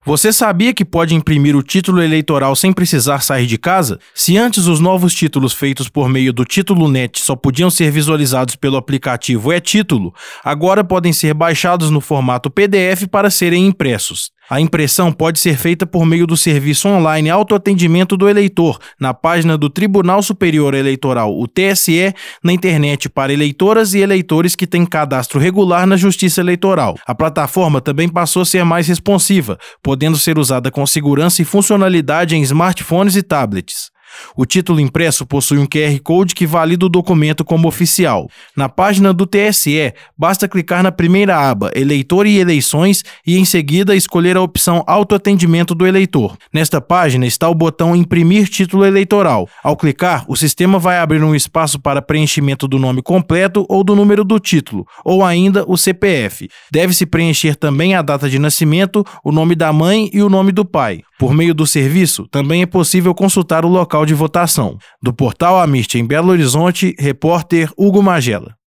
Você sabia que pode imprimir o título eleitoral sem precisar sair de casa? Se antes os novos títulos feitos por meio do Título Net só podiam ser visualizados pelo aplicativo e-Título, agora podem ser baixados no formato PDF para serem impressos. A impressão pode ser feita por meio do serviço online Autoatendimento do Eleitor, na página do Tribunal Superior Eleitoral, o TSE, na internet para eleitoras e eleitores que têm cadastro regular na Justiça Eleitoral. A plataforma também passou a ser mais responsiva, podendo ser usada com segurança e funcionalidade em smartphones e tablets. O título impresso possui um QR Code que valida o documento como oficial. Na página do TSE, basta clicar na primeira aba Eleitor e Eleições e, em seguida, escolher a opção Autoatendimento do Eleitor. Nesta página está o botão Imprimir Título Eleitoral. Ao clicar, o sistema vai abrir um espaço para preenchimento do nome completo ou do número do título, ou ainda o CPF. Deve-se preencher também a data de nascimento, o nome da mãe e o nome do pai. Por meio do serviço, também é possível consultar o local de votação. Do portal Amisti em Belo Horizonte, repórter Hugo Magela.